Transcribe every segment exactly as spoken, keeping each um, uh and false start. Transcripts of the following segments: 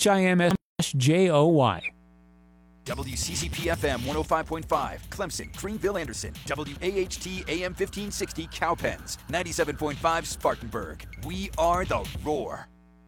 H I M S J O Y. W C C P F M one oh five point five, Clemson, Greenville, Anderson. W A H T A M fifteen sixty, Cowpens. ninety-seven point five, Spartanburg. We are the Roar.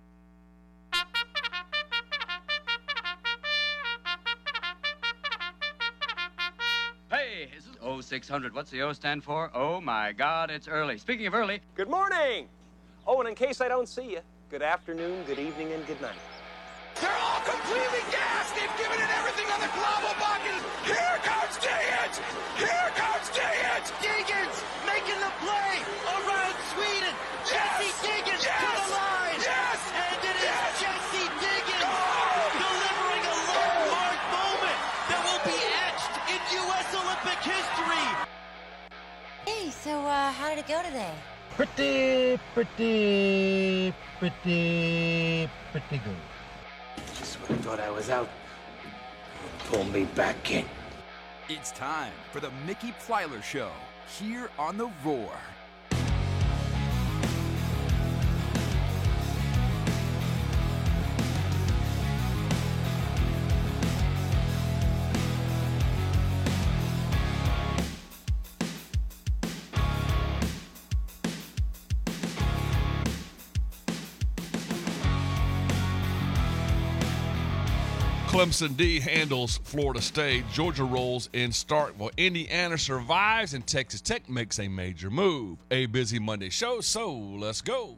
Hey, this is oh six hundred. What's the O stand for? Oh, my God, it's early. Speaking of early... Good morning! Oh, and in case I don't see you, good afternoon, good evening, and good night. They're all completely gassed! They've given it everything on the global bucket! Here comes Diggins! Here comes Diggins! Diggins making the play around Sweden! Yes! Jesse Diggins yes! to the line! Yes! And it is yes! Jesse Diggins Goal! delivering a landmark moment that will be etched in U S Olympic history! Hey, so uh, how did it go today? Pretty, pretty, pretty, pretty good. Just when I thought I was out, pull me back in. It's time for the Mickey Plyler Show, here on the Roar. Clemson D handles Florida State. Georgia rolls in Starkville. Indiana survives, and Texas Tech makes a major move. A busy Monday show, so let's go.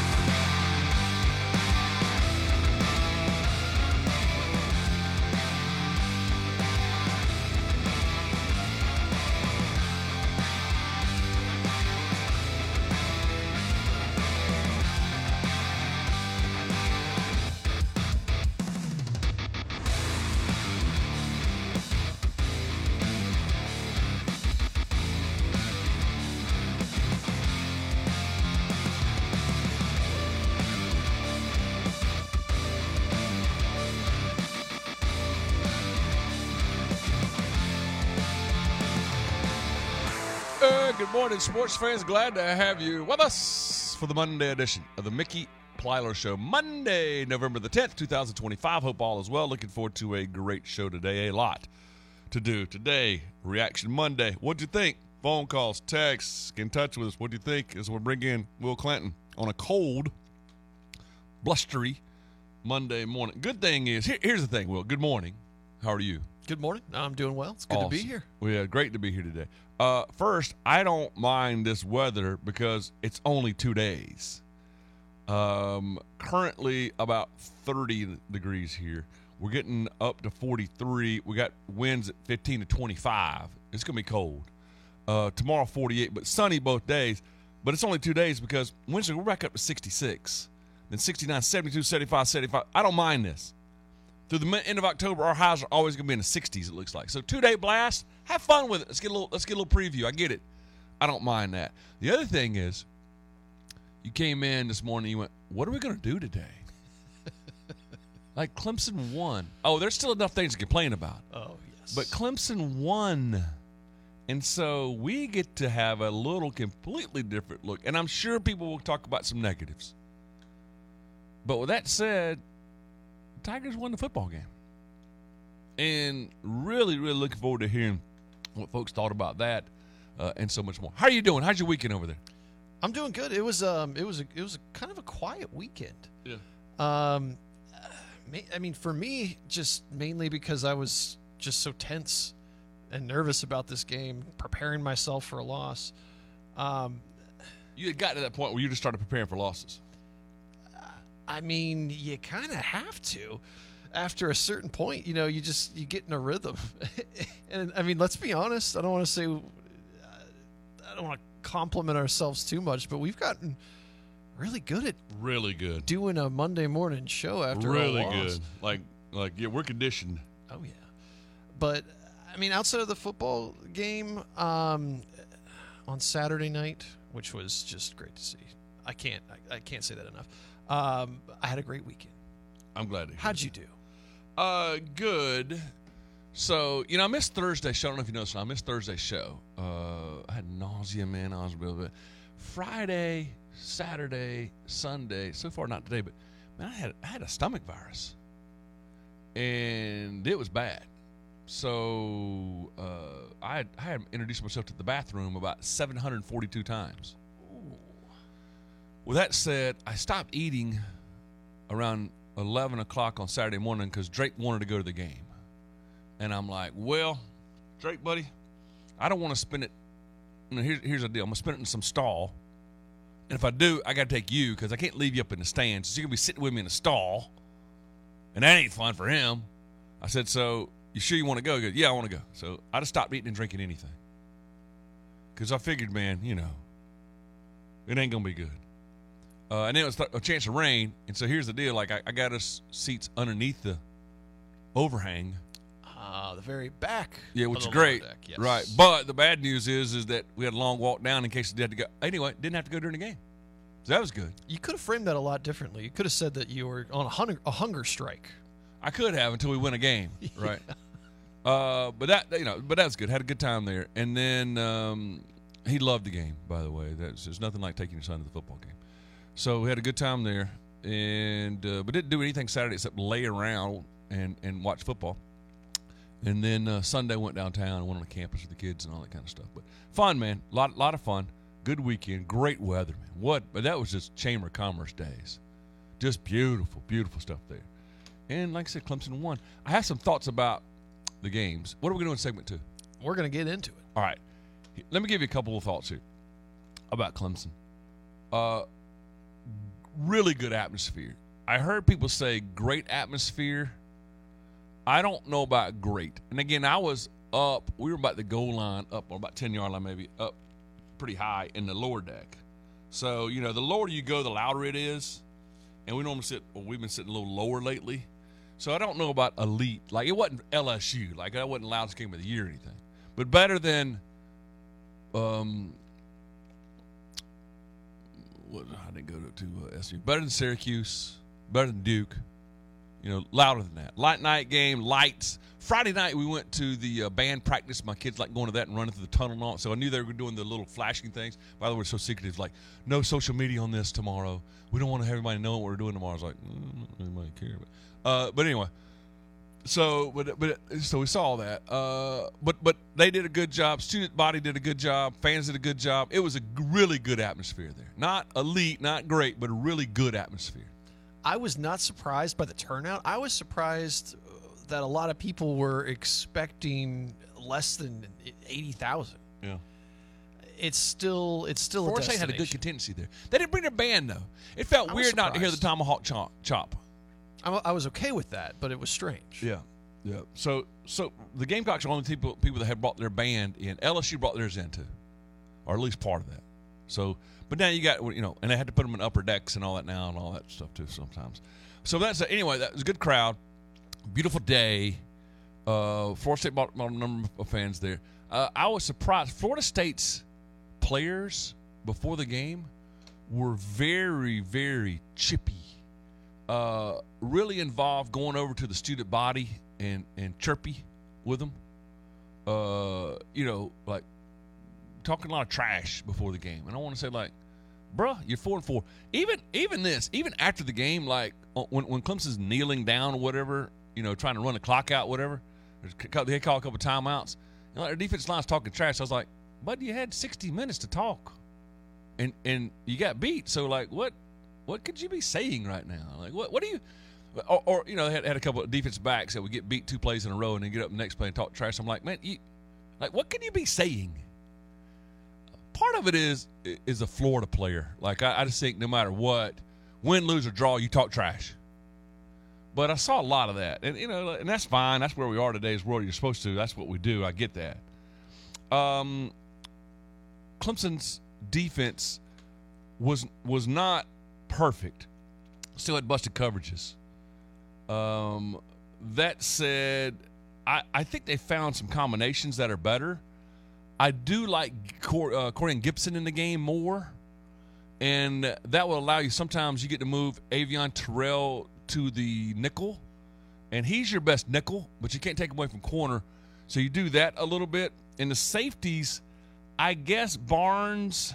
Good morning, sports fans. Glad to have you with us for the Monday edition of the Mickey Plyler Show. Monday, November the tenth, twenty twenty-five. Hope all is well. Looking forward to a great show today. A lot to do today. Reaction Monday. What'd you think? Phone calls, texts, get in touch with us. What'd you think as we bring in Will Clanton on a cold, blustery Monday morning? Good thing is, here, here's the thing, Will. Good morning. How are you? Good morning. I'm doing well. It's good Awesome. to be here. Well, yeah, great to be here today. Uh, first, I don't mind this weather because it's only two days. Um, currently about thirty degrees here. We're getting up to forty-three. We got winds at fifteen to twenty-five. It's going to be cold. Uh, tomorrow, forty-eight, but sunny both days. But it's only two days because Wednesday, we're back up to sixty-six. Then sixty-nine, seventy-two, seventy-five, seventy-five. I don't mind this. Through the end of October, our highs are always going to be in the sixties, it looks like. So two-day blast, have fun with it. Let's get a little let's get a little preview. I get it. I don't mind that. The other thing is, you came in this morning, you went, what are we going to do today? Like Clemson won. Oh, there's still enough things to complain about. Oh, yes. But Clemson won. And so we get to have a little completely different look. And I'm sure people will talk about some negatives. But with that said, Tigers won the football game. And really, really looking forward to hearing what folks thought about that uh, and so much more. How are you doing? How's your weekend over there? I'm doing good. It was um, it was a, it was a kind of a quiet weekend. Yeah. Um, I mean, for me, just mainly because I was just so tense and nervous about this game, preparing myself for a loss. Um, you had gotten to that point where you just started preparing for losses. I mean, you kind of have to. After a certain point, you know, you just you get in a rhythm. And I mean, let's be honest. I don't want to say, I don't want to compliment ourselves too much, but we've gotten really good at really good doing a Monday morning show after really a loss. good. Like like yeah, we're conditioned. Oh yeah, but I mean, outside of the football game um, on Saturday night, which was just great to see. I can't I, I can't say that enough. Um, I had a great weekend. I'm glad to hear How'd that. you do? Uh, good. So, you know, I missed Thursday's show. I don't know if you noticed. I missed Thursday's show. Uh, I had nausea, man. I was a little bit. Friday, Saturday, Sunday. So far, not today, but man, I had I had a stomach virus. and it was bad. So uh, I, had, I had introduced myself to the bathroom about seven hundred forty-two times. Ooh. With that said, I stopped eating around eleven o'clock on Saturday morning because Drake wanted to go to the game. And I'm like, well, Drake, buddy, I don't want to spend it. You know, here's, here's the deal. I'm going to spend it in some stall. And if I do, I got to take you because I can't leave you up in the stands. So you're going to be sitting with me in a stall. And that ain't fun for him. I said, so you sure you want to go? He goes, yeah, I want to go. So I just stopped eating and drinking anything. Because I figured, man, you know, it ain't going to be good. Uh, and then it was a chance of rain. And so here's the deal. Like, I, I got us seats underneath the overhang. Uh, the very back. Yeah, which is of the great. lower deck, yes. Right. But the bad news is is that we had a long walk down in case we had to go. Anyway, didn't have to go during the game. So that was good. You could have framed that a lot differently. You could have said that you were on a hunger, a hunger strike. I could have until we win a game, Yeah. right? Uh, but that you know, but that was good. Had a good time there, and then um, he loved the game. By the way, that's there's nothing like taking your son to the football game. So we had a good time there, and uh, but didn't do anything Saturday except lay around and and watch football. And then uh, Sunday went downtown and went on the campus with the kids and all that kind of stuff. But fun, man, lot lot of fun. Good weekend, great weather, man. What? But that was just Chamber of Commerce days. Just beautiful, beautiful stuff there. And like I said, Clemson won. I have some thoughts about the games. What are we going to do in segment two? We're going to get into it. All right. Let me give you a couple of thoughts here about Clemson. Uh, really good atmosphere. I heard people say great atmosphere. I don't know about great. And, again, I was up. We were about the goal line up, or about ten-yard line maybe, up pretty high in the lower deck. So, you know, the lower you go, the louder it is. And we normally sit, well, we've been sitting a little lower lately. So I don't know about elite. Like, it wasn't L S U. Like, that wasn't the loudest game of the year or anything. But better than, um, what, I didn't go to, to uh, S U. Better than Syracuse. Better than Duke. You know, louder than that. Light night game, lights. Friday night we went to the uh, band practice. My kids like going to that and running through the tunnel and all. So I knew they were doing the little flashing things. By the way, it's so secretive. Like, no social media on this tomorrow. We don't want to have everybody know what we're doing tomorrow. I was like, mm, anybody care? But, uh, but anyway, so but but so we saw that. Uh, but but they did a good job. Student body did a good job. Fans did a good job. It was a really good atmosphere there. Not elite, not great, but a really good atmosphere. I was not surprised by the turnout. I was surprised that a lot of people were expecting less than eighty thousand. Yeah. It's still it's still Florida a State had a good destination. contingency there. They didn't bring their band, though. It felt I was weird not to hear the surprised. tomahawk chop. chop. I, I was okay with that, but it was strange. Yeah. Yeah. So so the Gamecocks are only people people that have brought their band in. L S U brought theirs in, too, or at least part of that. So, but now you got, you know, and they had to put them in upper decks and all that now and all that stuff, too, sometimes. So that's, anyway, that was a good crowd. Beautiful day. Uh, Florida State brought, brought a number of fans there. Uh, I was surprised. Florida State's players before the game were very, very chippy. Uh, really involved going over to the student body and, and chirpy with them. Uh, you know, like talking a lot of trash before the game. And I want to say, like, bruh, you're four and four. Even even this, even after the game, like when when Clemson's kneeling down or whatever, you know, trying to run the clock out, whatever. They call a couple timeouts. You know, their defense line's talking trash. I was like, bud, you had sixty minutes to talk, and and you got beat. So like, what what could you be saying right now? Like, what what do you? Or, or you know, they had, had a couple of defense backs that would get beat two plays in a row and then get up the next play and talk trash. I'm like, man, you, like, what can you be saying? Part of it is is a Florida player. Like, I, I just think no matter what, win, lose, or draw, you talk trash. But I saw a lot of that. And, you know, and that's fine. That's where we are today's world. You're supposed to. That's what we do. I get that. Um, Clemson's defense was was not perfect. Still had busted coverages. Um, that said, I, I think they found some combinations that are better. I do like Cor, uh, Corian Gibson in the game more, and that will allow you sometimes you get to move Avion Terrell to the nickel, and he's your best nickel, but you can't take him away from corner, so you do that a little bit. In the safeties, I guess Barnes.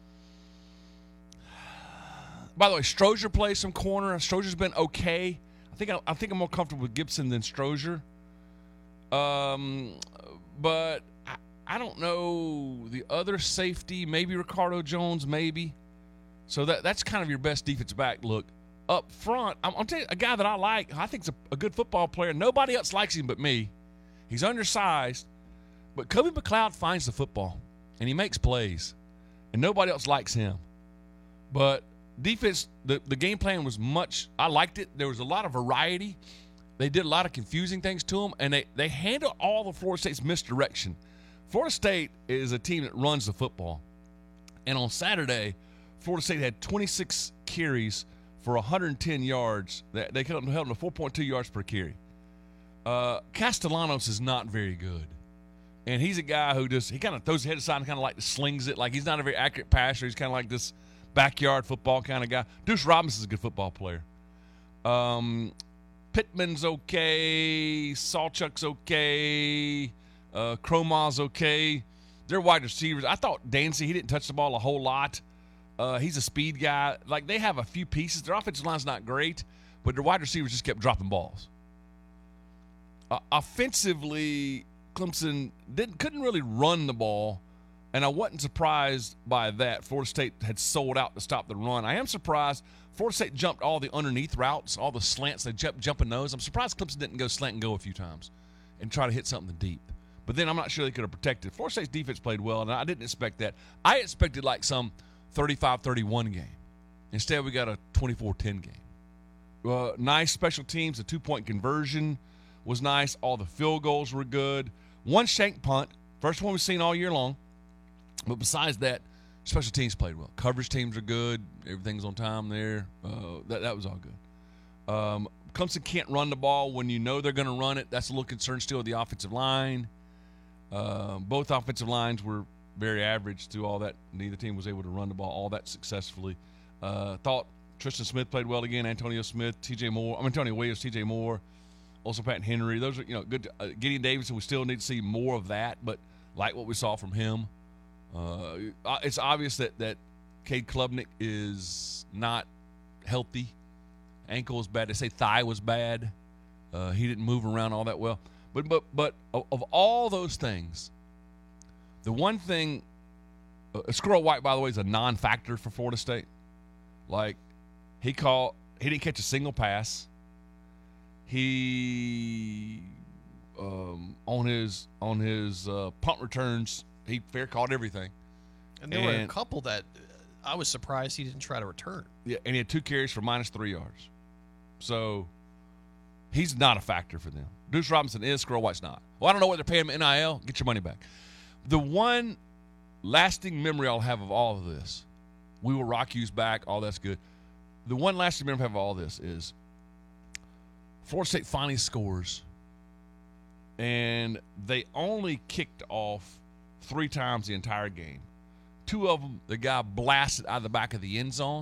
By the way, Strozier plays some corner. Strozier's been okay. I think I, I think I'm more comfortable with Gibson than Strozier. Um, but I, I don't know the other safety. Maybe Ricardo Jones, maybe. So that that's kind of your best defensive back look. Up front, I'm, I'm telling you, a guy that I like, I think is a, a good football player. Nobody else likes him but me. He's undersized, but Kobe McLeod finds the football, and he makes plays, and nobody else likes him. But defense, the, the game plan was much – I liked it. There was a lot of variety. They did a lot of confusing things to him, and they, they handled all of Florida State's misdirection. Florida State is a team that runs the football. And on Saturday, Florida State had twenty-six carries for one hundred ten yards. They, they held them to four point two yards per carry. Uh, Castellanos is not very good. And he's a guy who just – he kind of throws his head aside and kind of like slings it. Like he's not a very accurate passer. He's kind of like this backyard football kind of guy. Deuce Robinson's a good football player. Um, Pittman's okay. Sawchuk's okay. Uh, Cromaw's okay. They're wide receivers. I thought Dancy, he didn't touch the ball a whole lot. Uh, he's a speed guy. Like, they have a few pieces. Their offensive line's not great, but their wide receivers just kept dropping balls. Uh, offensively, Clemson didn't couldn't really run the ball, and I wasn't surprised by that. Florida State had sold out to stop the run. I am surprised Florida State jumped all the underneath routes, all the slants. They jumped jumping those. I'm surprised Clemson didn't go slant and go a few times and try to hit something deep. But then I'm not sure they could have protected. Florida State's defense played well, and I didn't expect that. I expected like some thirty-five thirty-one game. Instead, we got a twenty-four ten game. Uh, nice special teams. The two-point conversion was nice. All the field goals were good. One shank punt, first one we've seen all year long. But besides that, special teams played well. Coverage teams are good. Everything's on time there. Uh, that, that was all good. Um, Clemson can't run the ball when you know they're going to run it. That's a little concern still with the offensive line. Uh, both offensive lines were very average through all that. Neither team was able to run the ball all that successfully. Uh, thought Tristan Smith played well again. Antonio Smith, T J Moore. I mean, Antonio Williams, T J Moore. Also Pat Henry. Those are, you know, good. Uh, Gideon Davidson, we still need to see more of that, but like what we saw from him. Uh, it's obvious that, that Cade Klubnik is not healthy. Ankle was bad. They say thigh was bad. Uh, he didn't move around all that well. But but but of, of all those things, the one thing, uh, Squirrel White, by the way, is a non-factor for Florida State. Like, he caught, he didn't catch a single pass. He um, on his on his uh, punt returns, he fair caught everything. And there and, were a couple that I was surprised he didn't try to return. Yeah, and he had two carries for minus three yards. So he's not a factor for them. Deuce Robinson is, Squirrel White's not. Well, I don't know what they're paying him N I L. Get your money back. The one lasting memory I'll have of all of this, we will rock you's back, all that's good. The one lasting memory I have of all this is Florida State finally scores, and they only kicked off three times the entire game. Two of them, the guy blasted out of the back of the end zone.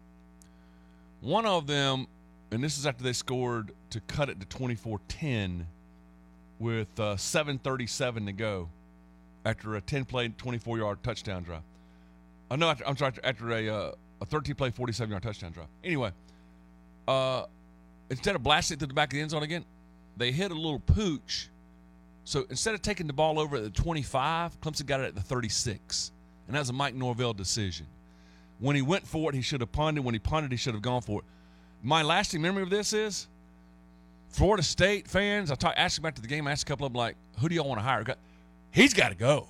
One of them, and this is after they scored to cut it to twenty-four ten with uh, seven thirty-seven to go after a ten-play, twenty-four-yard touchdown drive. Oh, no, after, I'm sorry, after a, uh, a thirteen-play, forty-seven-yard touchdown drive. Anyway, uh, instead of blasting it to the back of the end zone again, they hit a little pooch. So instead of taking the ball over at the twenty-five, Clemson got it at the thirty-six. And that was a Mike Norvell decision. When he went for it, he should have punted. When he punted, he should have gone for it. My lasting memory of this is Florida State fans, I talk, asked them after the game, I asked a couple of them, like, who do y'all want to hire? He's got to go.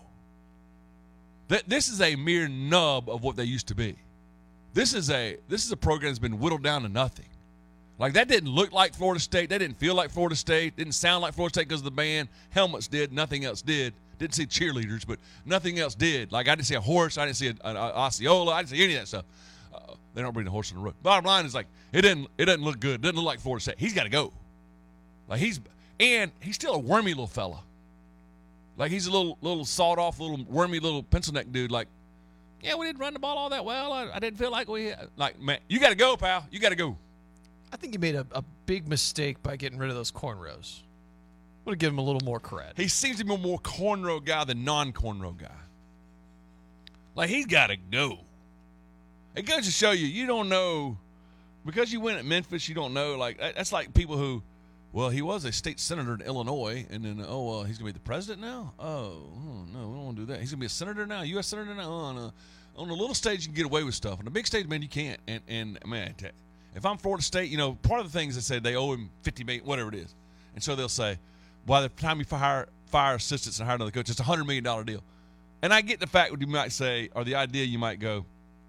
This is a mere nub of what they used to be. This is a this is a program that's been whittled down to nothing. Like, that didn't look like Florida State. That didn't feel like Florida State. Didn't sound like Florida State because of the band. Helmets did. Nothing else did. Didn't see cheerleaders, but nothing else did. Like, I didn't see a horse. I didn't see an Osceola. I didn't see any of that stuff. Uh, they don't bring the horse on the road. Bottom line is, like, it didn't it doesn't look good. It doesn't look like Florida State. He's got to go. Like, he's – and he's still a wormy little fella. Like, he's a little little sawed-off, little wormy little pencil-neck dude. Like, yeah, we didn't run the ball all that well. I, I didn't feel like we – like, man, you got to go, pal. You got to go. I think he made a, a big mistake by getting rid of those cornrows. Would have given him a little more cred. He seems to be a more cornrow guy than non-cornrow guy. Like, he's got to go. It goes to show you, you don't know. because you win at Memphis, you don't know. Like that's like people who, well, he was a state senator in Illinois, and then oh well, he's gonna be the president now. Oh, oh no, we don't want to do that. He's gonna be a senator now, U S senator now. Oh, no. On a little stage, you can get away with stuff. On a big stage, man, you can't. And and man, if I'm Florida State, you know, part of the things they say they owe him fifty million, whatever it is, and so they'll say, by the time you fire fire assistants and hire another coach, it's a hundred million dollar deal. And I get the fact what you might say, or the idea you might go,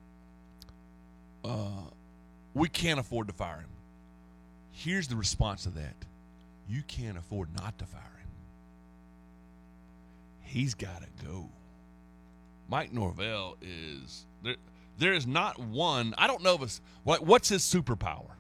uh, we can't afford to fire him. Here's the response to that. You can't afford not to fire him. He's got to go. Mike Norvell is there. There is not one. I don't know if it's what. What's his superpower?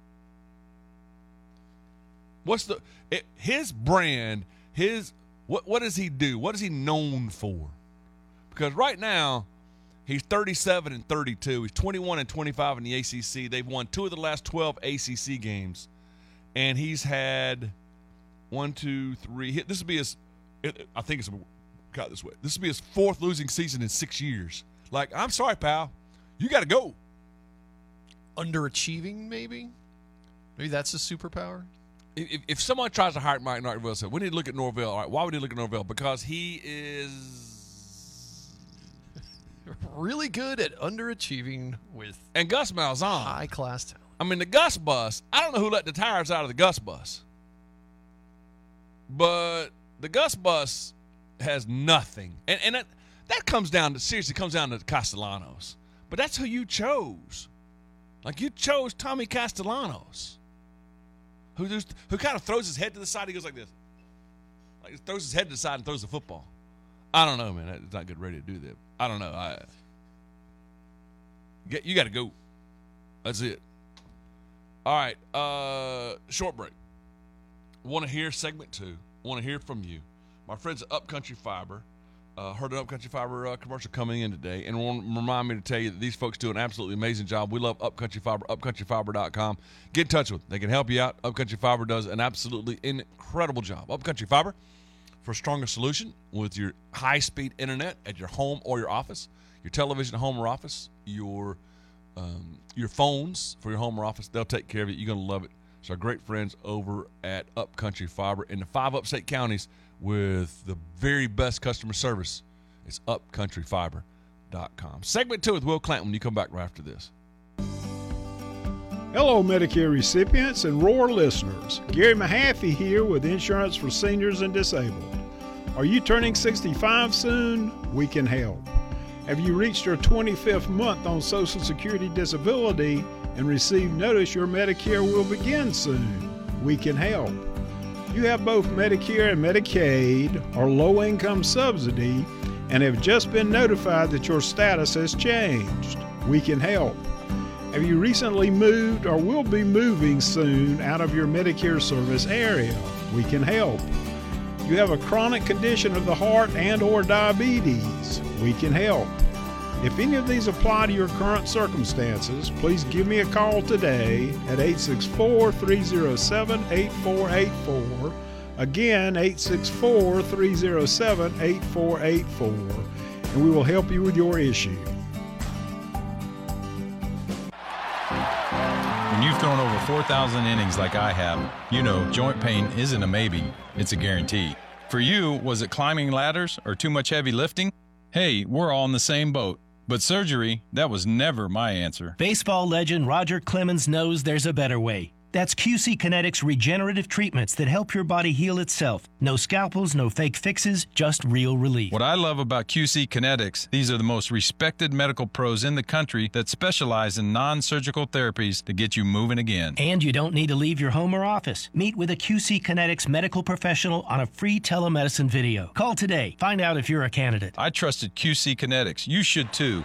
What's the it, his brand? His what? What does he do? What is he known for? Because right now, he's thirty-seven and thirty-two. He's twenty-one and twenty-five in the A C C. They've won two of the last twelve A C C games, and he's had one, two, three. This will be his. I think it's got this way. This will be his fourth losing season in six years. Like, I'm sorry, pal, you got to go. Underachieving, maybe. Maybe that's a superpower. If, if someone tries to hire Mike Norvell, said we need to look at Norvell. All right, why would he look at Norvell? Because he is really good at underachieving with and Gus Malzahn, high class talent. I mean, the Gus bus. I don't know who let the tires out of the Gus bus, but the Gus bus has nothing, and and that, that comes down to seriously comes down to Castellanos. But that's who you chose. Like you chose Tommy Castellanos, who just, who kind of throws his head to the side. He goes like this, like he throws his head to the side and throws the football. I don't know, man. It's not good ready to do that. I don't know. I get you got to go. That's it. All right. Uh, short break. Want to hear segment two? Want to hear from you? My friends at Upcountry Fiber uh, heard an Upcountry Fiber uh, commercial coming in today, and want to remind me to tell you that these folks do an absolutely amazing job. We love Upcountry Fiber. Upcountry Fiber dot com. Get in touch with them. They can help you out. Upcountry Fiber does an absolutely incredible job. Upcountry Fiber, for a stronger solution with your high-speed internet at your home or your office, your television at home or office, your um, your phones for your home or office. They'll take care of it. You're going to love it. It's our great friends over at Upcountry Fiber in the five upstate counties with the very best customer service. It's Upcountry Fiber dot com. Segment two with Will Clanton when you come back right after this. Hello, Medicare recipients and Roar listeners. Gary Mahaffey here with Insurance for Seniors and Disabled. Are you turning sixty-five soon? We can help. Have you reached your twenty-fifth month on Social Security disability and received notice your Medicare will begin soon? We can help. You have both Medicare and Medicaid or low-income subsidy and have just been notified that your status has changed. We can help. Have you recently moved or will be moving soon out of your Medicare service area? We can help. You have a chronic condition of the heart and or diabetes? We can help. If any of these apply to your current circumstances, please give me a call today at eight six four, three oh seven, eight four eight four. Again, eight six four, three oh seven, eight four eight four, and we will help you with your issue. When you've thrown over four thousand innings like I have, you know joint pain isn't a maybe, it's a guarantee. For you, was it climbing ladders or too much heavy lifting? Hey, we're all in the same boat. But surgery, that was never my answer. Baseball legend Roger Clemens knows there's a better way. That's Q C Kinetics regenerative treatments that help your body heal itself. No scalpels, no fake fixes, just real relief. What I love about Q C Kinetics, these are the most respected medical pros in the country that specialize in non-surgical therapies to get you moving again. And you don't need to leave your home or office. Meet with a Q C Kinetics medical professional on a free telemedicine video. Call today. Find out if you're a candidate. I trusted Q C Kinetics. You should too.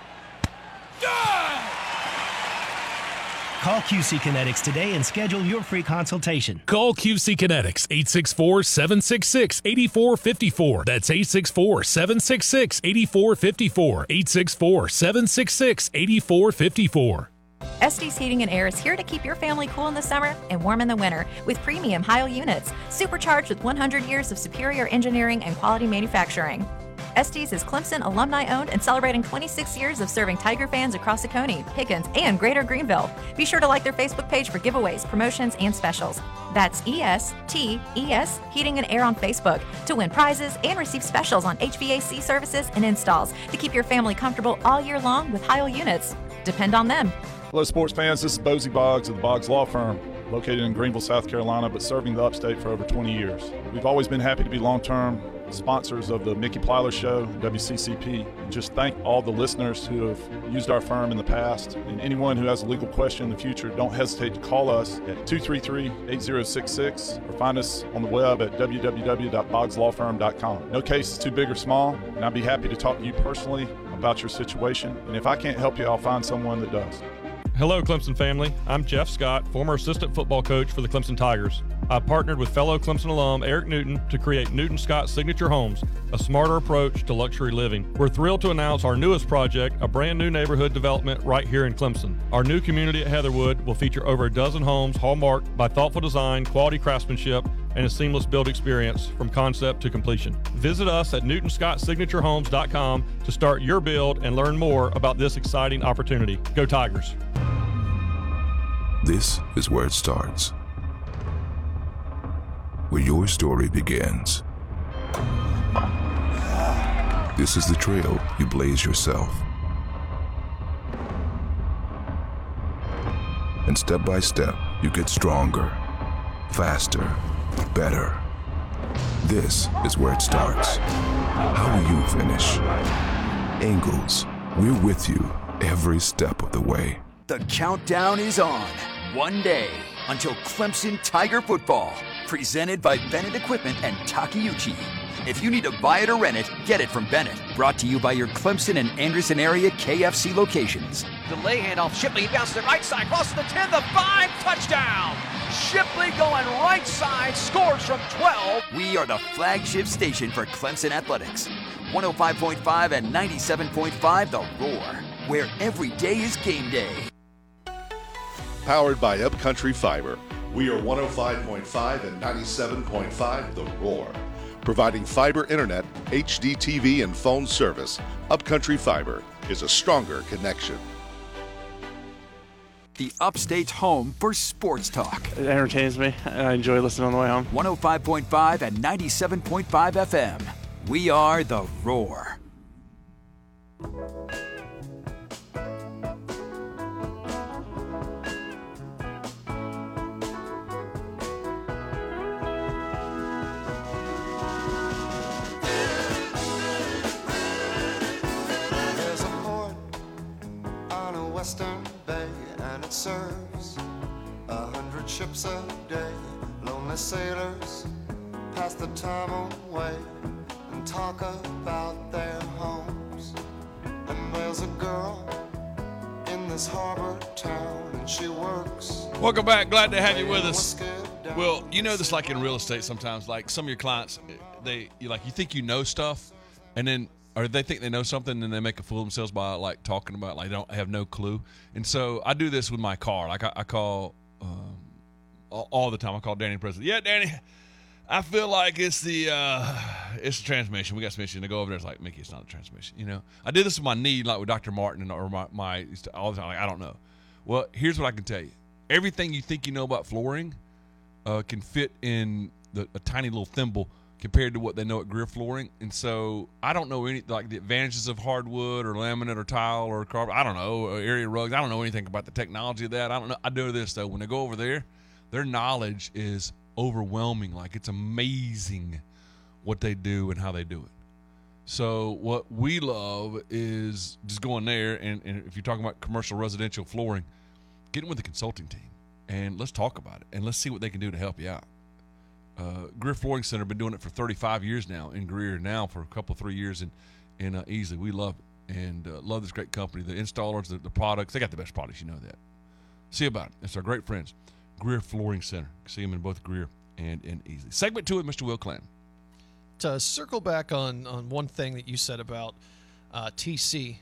Call Q C Kinetics today and schedule your free consultation. Call Q C Kinetics, eight six four, seven six six, eight four five four. That's eight six four, seven six six, eight four five four. eight six four, seven six six, eight four five four. Estes Heating and Air is here to keep your family cool in the summer and warm in the winter with premium Heil units, supercharged with one hundred years of superior engineering and quality manufacturing. Estes is Clemson alumni-owned and celebrating twenty-six years of serving Tiger fans across Oconee, Pickens, and Greater Greenville. Be sure to like their Facebook page for giveaways, promotions, and specials. That's E S T E S Heating and Air on Facebook to win prizes and receive specials on H V A C services and installs to keep your family comfortable all year long with Heil units. Depend on them. Hello, sports fans. This is Bozie Boggs of the Boggs Law Firm, located in Greenville, South Carolina, but serving the upstate for over twenty years. We've always been happy to be long-term sponsors of the Mickey Plyler Show, W C C P. Just thank all the listeners who have used our firm in the past, and anyone who has a legal question in the future, don't hesitate to call us at two three three, eight zero six six or find us on the web at w w w dot boggs law firm dot com. No case is too big or small, and I'd be happy to talk to you personally about your situation, and if I can't help you, I'll find someone that does. Hello, Clemson family. I'm Jeff Scott, former assistant football coach for the Clemson Tigers. I've partnered with fellow Clemson alum Eric Newton to create Newton Scott Signature Homes, a smarter approach to luxury living. We're thrilled to announce our newest project, a brand new neighborhood development right here in Clemson. Our new community at Heatherwood will feature over a dozen homes hallmarked by thoughtful design, quality craftsmanship, and a seamless build experience from concept to completion. Visit us at newton scott signature homes dot com to start your build and learn more about this exciting opportunity. Go Tigers! This is where it starts, where your story begins. This is the trail you blaze yourself. And step by step, you get stronger, faster, better. This is where it starts. How will you finish? Angles, we're with you every step of the way. The countdown is on. One day until Clemson Tiger football. Presented by Bennett Equipment and Takeuchi. If you need to buy it or rent it, get it from Bennett. Brought to you by your Clemson and Anderson area K F C locations. Delay handoff. Shipley bounces it right side. Crosses the ten, the five. Touchdown. Shipley going right side. Scores from twelve. We are the flagship station for Clemson athletics. one oh five point five and ninety-seven point five The Roar, where every day is game day. Powered by Upcountry Fiber. We are one oh five point five and ninety-seven point five The Roar. Providing fiber internet, H D T V, and phone service, Upcountry Fiber is a stronger connection. The Upstate's home for sports talk. It entertains me. I enjoy listening on the way home. one oh five point five and ninety-seven point five F M. We are The Roar. Western Bay, and it serves a hundred ships a day. Lonely sailors pass the time away and talk about their homes. And there's a girl in this harbor town, and she works. Welcome back. Glad to have you with us. Well, you know this, like in real estate sometimes, like some of your clients, they you like you think you know stuff, and then or they think they know something and they make a fool of themselves by like talking about like they don't have no clue. And so I do this with my car. Like I, I call um, all, all the time. I call Danny President. Yeah, Danny, I feel like it's the uh, it's the transmission. We got transmission. They go over there. It's like, Mickey, it's not the transmission. You know, I did this with my knee, like with Doctor Martin or my my all the time. Like, I don't know. Well, here's what I can tell you. Everything you think you know about flooring uh, can fit in the, a tiny little thimble compared to what they know at Greer Flooring. And so I don't know any like the advantages of hardwood or laminate or tile or carpet. I don't know, or area rugs. I don't know anything about the technology of that. I don't know. I do this though. When they go over there, their knowledge is overwhelming. Like it's amazing what they do and how they do it. So what we love is just going there and, and if you're talking about commercial residential flooring, getting with the consulting team and let's talk about it and let's see what they can do to help you out. Uh, Greer Flooring Center been doing it for thirty-five years now in Greer, now for a couple three years in in uh, Easley. We love it and uh, love this great company. The installers, the, the products, they got the best products. You know that. See about it. It's our great friends, Greer Flooring Center. See them in both Greer and in Easley. Segment two with Mister Will Clanton. To circle back on on one thing that you said about uh, T C,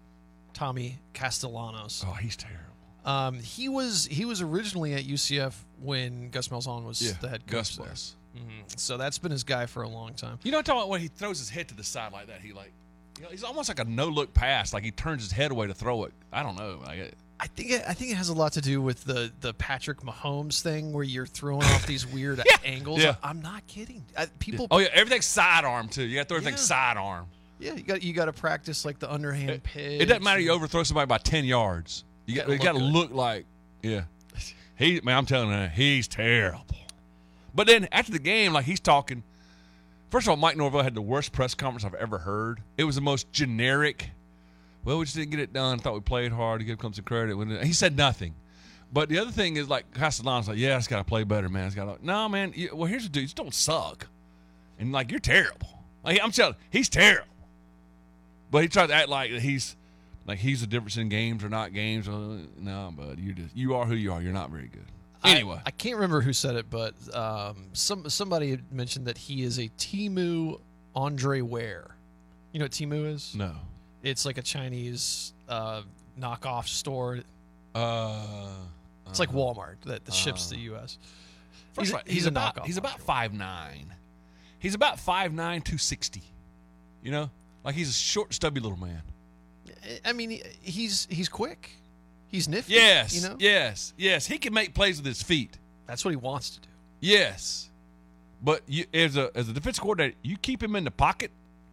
Tommy Castellanos. Oh, he's terrible. Um, he was he was originally at U C F when Gus Malzahn was yeah, the head coach. Gus there. was. Mm-hmm. So that's been his guy for a long time. You know, I'm talking about when he throws his head to the side like that. He like, you know, he's almost like a no look pass. Like he turns his head away to throw it. I don't know. Like, I think it, I think it has a lot to do with the the Patrick Mahomes thing where you're throwing off these weird yeah. angles. Yeah. I'm not kidding. I, people. Oh yeah, everything's sidearm too. You got to throw everything Yeah. sidearm. Yeah, you got you got to practice like the underhand It, pitch. it doesn't matter. You overthrow somebody by ten yards. You got Gotta you got to look look like yeah. He man, I'm telling you, he's terrible. But then after the game, like he's talking. First of all, Mike Norvell had the worst press conference I've ever heard. It was the most generic. Well, we just didn't get it done. Thought we played hard to give him some credit. He said nothing. But the other thing is, like, Castellanos, like, yeah, it's got to play better, man. It's got to. No, man. You, well, here's the dude. You just don't suck. And, like, you're terrible. Like, I'm telling you, he's terrible. But he tried to act like he's, like, he's the difference in games or not games. Uh, no, bud. You just, you are who you are. You're not very good. Anyway. I, I can't remember who said it, but um, some somebody had mentioned that he is a Temu Andre Ware. You know what Temu is? No. It's like a Chinese uh, knockoff store. Uh, it's like Walmart that, that ships uh, to the U S First he's, of all, he's, he's a about knockoff. he's about five nine. He's about five nine, two sixty. You know, like he's a short, stubby little man. I mean, he's he's quick. He's nifty. Yes, you know? yes, yes. He can make plays with his feet. That's what he wants to do. Yes, but you, as a as a defensive coordinator, you keep him in the pocket,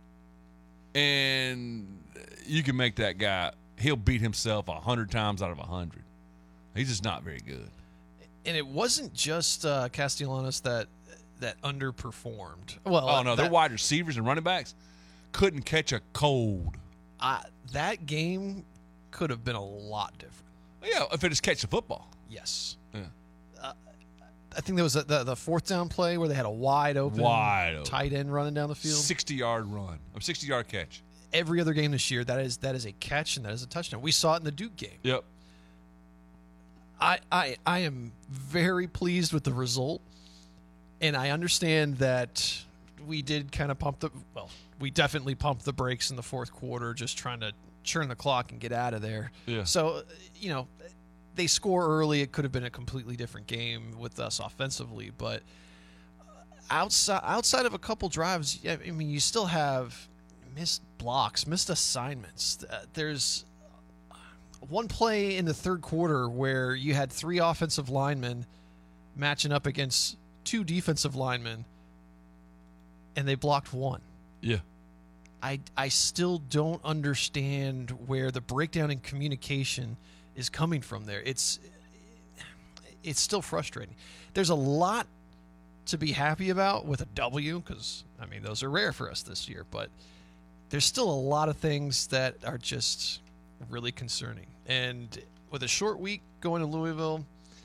and you can make that guy. He'll beat himself a hundred times out of a hundred. He's just not very good. And it wasn't just uh, Castellanos that that underperformed. Well, oh no, that, their wide receivers and running backs couldn't catch a cold. Uh, that game could have been a lot different. Yeah, if it just catch the football. Yes. Yeah. Uh, I think there was a, the the fourth down play where they had a wide open, wide open. tight end running down the field. sixty yard run, a sixty yard catch. Every other game this year, that is that is a catch and that is a touchdown. We saw it in the Duke game. Yep. I I I am very pleased with the result, and I understand that we did kind of pump the well, we definitely pumped the brakes in the fourth quarter, just trying to churn the clock and get out of there. Yeah. So, you know, they score early. It could have been a completely different game with us offensively, but outside outside of a couple drives, I mean, you still have missed blocks, missed assignments. There's one play in the third quarter where you had three offensive linemen matching up against two defensive linemen, and they blocked one. Yeah. I, I still don't understand where the breakdown in communication is coming from there. It's it's still frustrating. There's a lot to be happy about with a W because, I mean, those are rare for us this year. But there's still a lot of things that are just really concerning. And with a short week going to Louisville,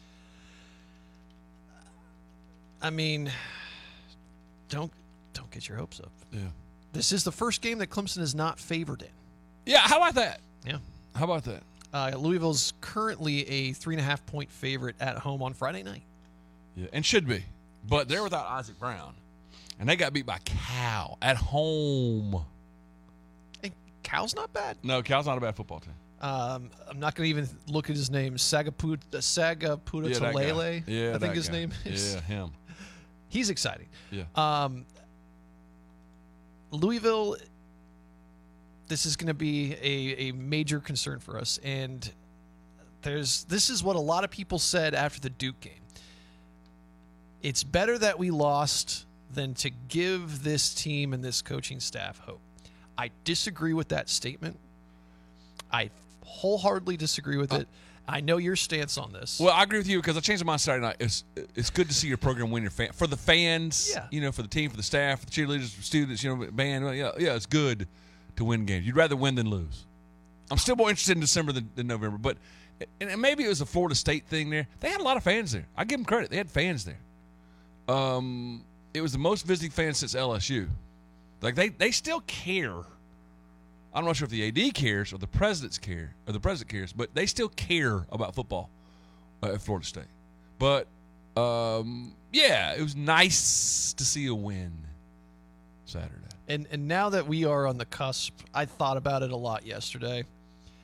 I mean, don't don't get your hopes up. Yeah. This is the first game that Clemson is not favored in. Yeah, how about that? Yeah. How about that? Uh, Louisville's currently a three and a half point favorite at home on Friday night. Yeah, and should be. But they're without Isaac Brown. And they got beat by Cal at home. And Cal's not bad. No, Cal's not a bad football team. Um, I'm not going to even look at his name. Sagaput, uh, Sagaputa Yeah, that guy. Talele, Yeah, I think that his guy. name is. Yeah, him. He's exciting. Yeah. Um, Louisville, this is going to be a, a major concern for us. And there's this is what a lot of people said after the Duke game. It's better that we lost than to give this team and this coaching staff hope. I disagree with that statement. I wholeheartedly disagree with it. I know your stance on this. Well, I agree with you because I changed my mind Saturday night. It's it's good to see your program win your fan for the fans. Yeah. You know, for the team, for the staff, for the cheerleaders, for students. You know, band. Well, yeah, yeah. It's good to win games. You'd rather win than lose. I'm still more interested in December than, than November. But and maybe it was a Florida State thing there. They had a lot of fans there. I give them credit. They had fans there. Um, it was the most visiting fans since L S U. Like they they still care. I'm not sure if the A D cares or the president's care or the president cares, but they still care about football uh, at Florida State. But um, yeah, it was nice to see a win Saturday. And and now that we are on the cusp, I thought about it a lot yesterday.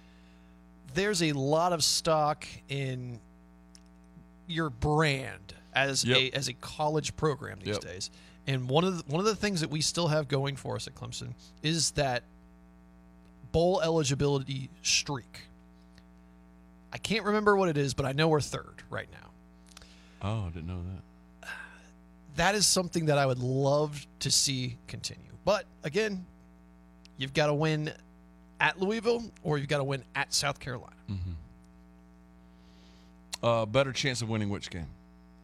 There's a lot of stock in your brand as Yep. a as a college program these Yep. days. And one of the, one of the things that we still have going for us at Clemson is that bowl eligibility streak. I can't remember what it is, but I know we're third right now. Oh, I didn't know that. That is something that I would love to see continue. But again, you've got to win at Louisville or you've got to win at South Carolina. Mm-hmm. Uh, better chance of winning which game?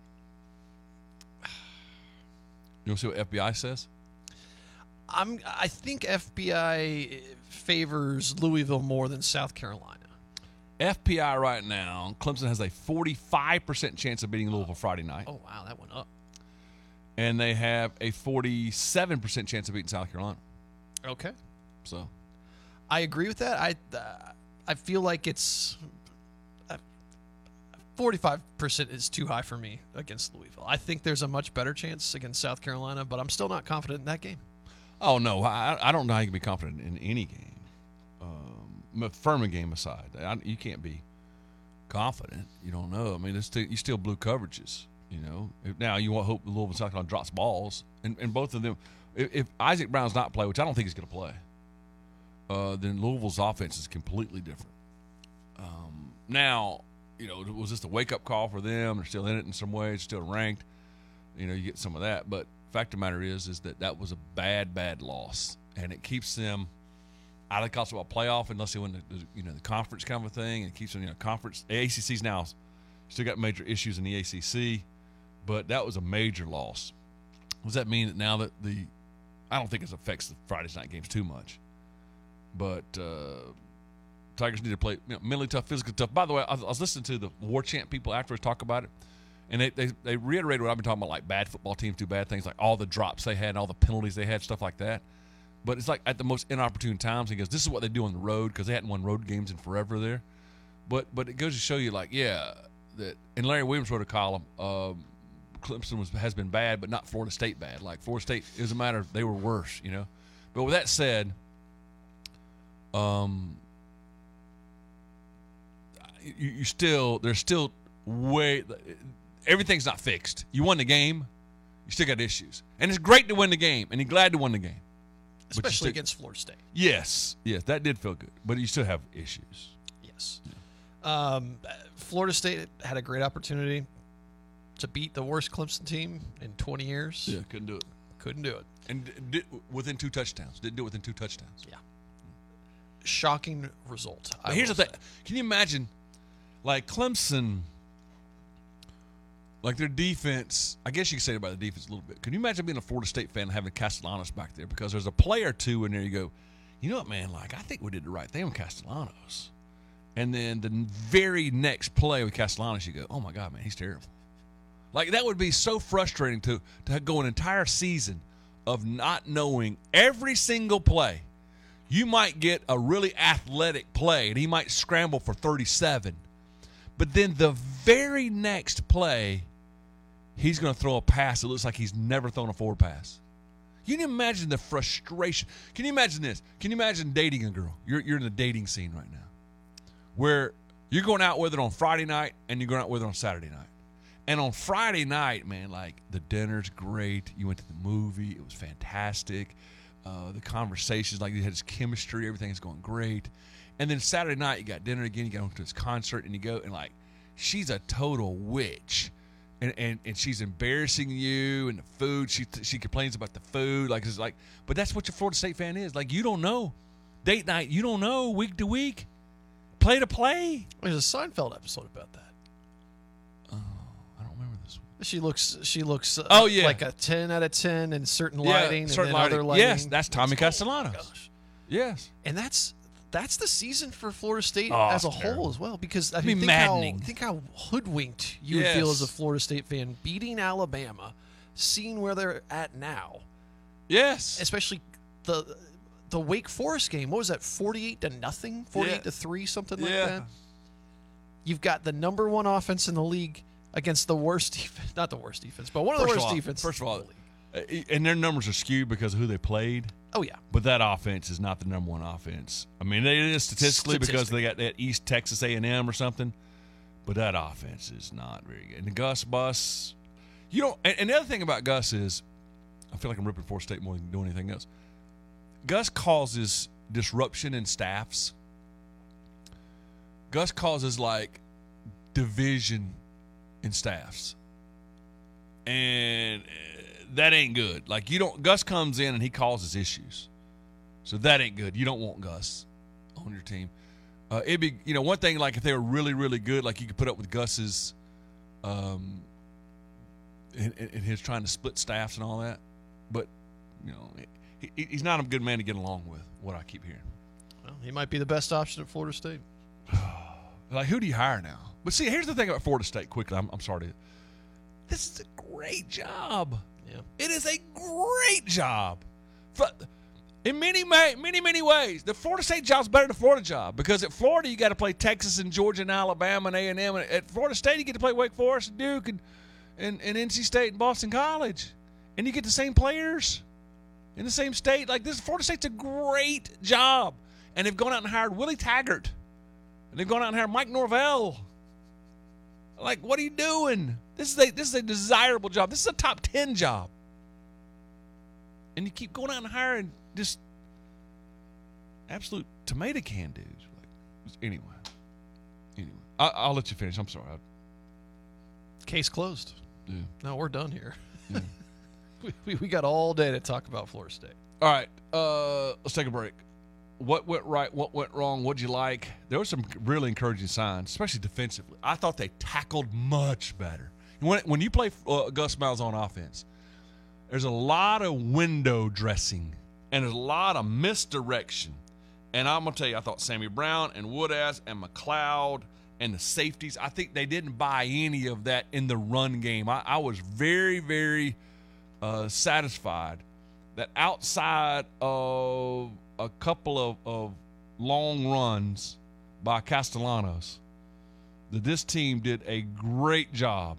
You want to see what F B I says? I'm. I think F B I favors Louisville more than South Carolina. F P I right now, Clemson has a forty-five percent chance of beating Louisville Friday night. Oh, wow, that went up. And they have a forty-seven percent chance of beating South Carolina. Okay. So, I agree with that. I uh, I feel like it's uh, forty-five percent is too high for me against Louisville. I think there's a much better chance against South Carolina, but I'm still not confident in that game. oh, no, I, I don't know how you can be confident in any game. Um, Furman game aside, I, you can't be confident. You don't know. I mean, it's still, you still blew coverages. You know, if, now you want hope Louisville South Carolina drops balls, and, and both of them. If, if Isaac Brown's not play, which I don't think he's going to play, uh, then Louisville's offense is completely different. Um, now, you know, was this a wake up call for them? They're still in it in some ways, still ranked. You know, you get some of that, but fact of the matter is, is that that was a bad, bad loss, and it keeps them out of the college football playoff unless they win the, the you know the conference kind of a thing, and it keeps them you know conference. The A C C's now still got major issues in the A C C, but that was a major loss. Does that mean that now that the I don't think it affects the Friday night games too much, but uh, Tigers need to play you know, mentally tough, physically tough. By the way, I was, I was listening to the War Chant people afterwards talk about it, and they, they they reiterated what I've been talking about, like bad football teams do bad things, like all the drops they had, all the penalties they had, stuff like that. But it's like at the most inopportune times. He goes, this is what they do on the road because they hadn't won road games in forever there. But but it goes to show you, like, yeah, that. And Larry Williams wrote a column. Um, Clemson was, has been bad, but not Florida State bad. Like Florida State, it was a matter of they were worse, you know. But with that said, um, you, you still there's still way everything's not fixed. You won the game, you still got issues, and it's great to win the game, and you're glad to win the game. Especially still, against Florida State. Yes, yes, that did feel good, but you still have issues. Yes. Yeah. Um, Florida State had a great opportunity to beat the worst Clemson team in twenty years. Yeah, couldn't do it. Couldn't do it. And did, within two touchdowns. Didn't do it within two touchdowns. Yeah. Shocking result. But here's the thing. Can you imagine, like, Clemson, like their defense, I guess you could say about the defense a little bit. Can you imagine being a Florida State fan and having Castellanos back there? Because there's a play or two in there you go, you know what, man, like, I think we did the right thing with Castellanos. And then the very next play with Castellanos, you go, oh, my God, man, he's terrible. Like, that would be so frustrating to, to go an entire season of not knowing every single play. You might get a really athletic play, and he might scramble for thirty-seven. But then the very next play, he's going to throw a pass that looks like he's never thrown a forward pass. Can you imagine the frustration? Can you imagine this? Can you imagine dating a girl? You're, you're in the dating scene right now where you're going out with her on Friday night and you're going out with her on Saturday night. And on Friday night, man, like, the dinner's great. You went to the movie. It was fantastic. Uh, the conversations, like, you had this chemistry. Everything's going great. And then Saturday night, you got dinner again. You go to this concert, and you go, and, like, she's a total witch. And, and and she's embarrassing you and the food. She she complains about the food. Like, it's like, but that's what your Florida State fan is. Like, you don't know. Date night, you don't know week to week. Play to play. There's a Seinfeld episode about that. She looks. She looks. Uh, oh yeah, like a ten out of ten in certain yeah, lighting, certain and then lighting. other lighting. Yes, that's Tommy Castellanos. Oh, yes, and that's that's the season for Florida State oh, as a terrible. whole as well. Because I It'd mean, be think maddening. how think how hoodwinked you yes. would feel as a Florida State fan beating Alabama, seeing where they're at now. Yes, especially the the Wake Forest game. What was that? Forty-eight to nothing. Forty-eight yeah. to three. Something yeah. like that. You've got the number one offense in the league against the worst defense, not the worst defense, but one of the first worst of all, defenses. First of all, and their numbers are skewed because of who they played. Oh, yeah. But that offense is not the number one offense. I mean, it is statistically because they got that East Texas A and M or something, but that offense is not very good. And the Gus Bus, You know, and, and the other thing about Gus is, I feel like I'm ripping Florida State more than doing anything else. Gus causes disruption in staffs. Gus causes, like, division in staffs. And that ain't good. Like, you don't – Gus comes in and he causes issues. So that ain't good. You don't want Gus on your team. Uh, it'd be – you know, one thing, like, if they were really, really good, like, you could put up with Gus's um, – and, and his trying to split staffs and all that. But, you know, he, he's not a good man to get along with, what I keep hearing. Well, he might be the best option at Florida State. Like, who do you hire now? But see, here's the thing about Florida State, quickly. I'm, I'm sorry to – this is a great job. Yeah. It is a great job. In many, many, many ways, the Florida State job's better than the Florida job, because at Florida you got to play Texas and Georgia and Alabama and A and M. And at Florida State you get to play Wake Forest and Duke and, and, and N C State and Boston College. And you get the same players in the same state. Like, this Florida State's a great job. And they've gone out and hired Willie Taggart. And they've gone out and hired Mike Norvell. Like, what are you doing? This is a this is a desirable job. This is a top ten job. And you keep going out and hiring just absolute tomato can dudes. Like, anyway. Anyway. I, I'll let you finish. I'm sorry. I, Case closed. Yeah. No, we're done here. Yeah. we, we, we got all day to talk about Florida State. All right. Uh, let's take a break. What went right? What went wrong? What'd you like? There were some really encouraging signs, especially defensively. I thought they tackled much better. When, when you play uh, Gus Malzahn on offense, there's a lot of window dressing and there's a lot of misdirection. And I'm going to tell you, I thought Sammy Brown and Woodaz and McLeod and the safeties, I think they didn't buy any of that in the run game. I, I was very, very uh, satisfied that outside of a couple of, of long runs by Castellanos, that this team did a great job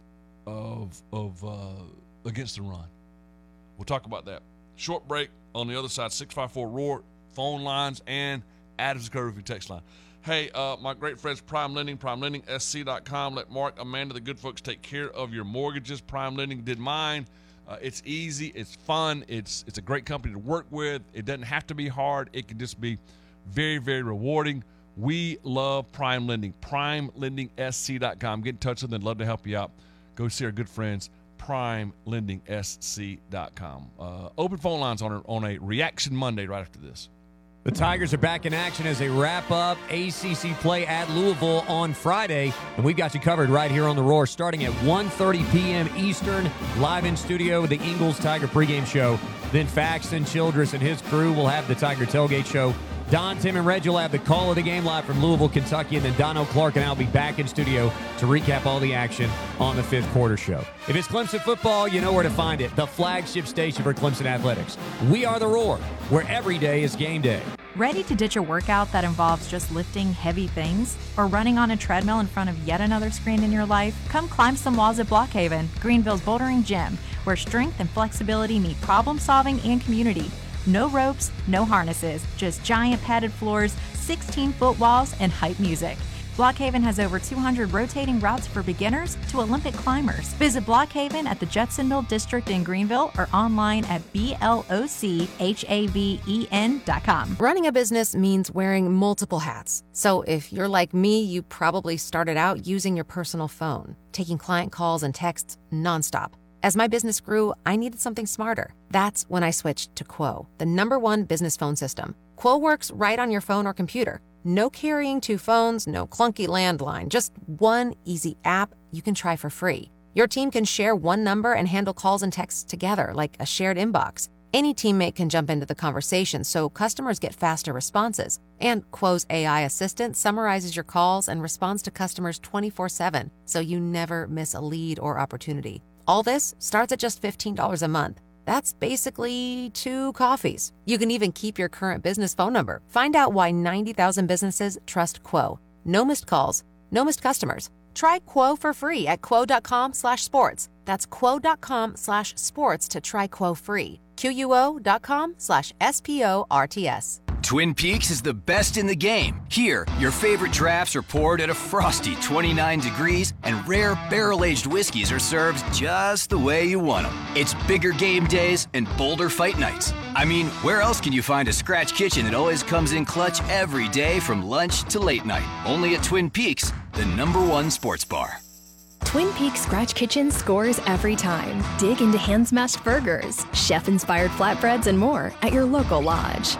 of of uh, against the run. We'll talk about that. Short break. On the other side, six five four ROAR, phone lines, and Adams Curvy text line. Hey, uh, my great friends, Prime Lending, prime lending s c dot com. Let Mark, Amanda, the good folks take care of your mortgages. Prime Lending did mine. Uh, it's easy. It's fun. It's it's a great company to work with. It doesn't have to be hard. It can just be very, very rewarding. We love Prime Lending. prime lending s c dot com. Get in touch with them. They'd love to help you out. Go see our good friends, prime lending s c dot com. Uh, open phone lines on a, on a Reaction Monday right after this. The Tigers are back in action as they wrap up A C C play at Louisville on Friday, and we've got you covered right here on The Roar starting at one thirty p.m. Eastern, live in studio with the Ingles Tiger pregame show. Then Faxon, Childress, and his crew will have the Tiger Tailgate show. Don, Tim, and Reg will have the call of the game live from Louisville, Kentucky, and then Dono Clark and I will be back in studio to recap all the action on the fifth quarter show. If it's Clemson football, you know where to find it, the flagship station for Clemson Athletics. We are The Roar, where every day is game day. Ready to ditch a workout that involves just lifting heavy things or running on a treadmill in front of yet another screen in your life? Come climb some walls at Blockhaven, Greenville's bouldering gym, where strength and flexibility meet problem solving and community. No ropes, no harnesses, just giant padded floors, sixteen-foot walls, and hype music. Blockhaven has over two hundred rotating routes for beginners to Olympic climbers. Visit Blockhaven at the Judsonville District in Greenville or online at B L O C H A V E N dot com. Running a business means wearing multiple hats. So if you're like me, you probably started out using your personal phone, taking client calls and texts nonstop. As my business grew, I needed something smarter. That's when I switched to Quo, the number one business phone system. Quo works right on your phone or computer. No carrying two phones, no clunky landline, just one easy app you can try for free. Your team can share one number and handle calls and texts together like a shared inbox. Any teammate can jump into the conversation so customers get faster responses. And Quo's A I assistant summarizes your calls and responds to customers twenty-four seven, so you never miss a lead or opportunity. All this starts at just fifteen dollars a month. That's basically two coffees. You can even keep your current business phone number. Find out why ninety thousand businesses trust Quo. No missed calls, no missed customers. Try Quo for free at quo.com slash sports. That's quo.com slash sports to try Quo free. Q U O dot com slash S P O R T S. Twin Peaks is the best in the game. Here, your favorite drafts are poured at a frosty twenty-nine degrees, and rare barrel-aged whiskeys are served just the way you want them. It's bigger game days and bolder fight nights. I mean, where else can you find a scratch kitchen that always comes in clutch every day from lunch to late night? Only at Twin Peaks, the number one sports bar. Twin Peaks Scratch Kitchen scores every time. Dig into hand-smashed burgers, chef-inspired flatbreads, and more at your local lodge.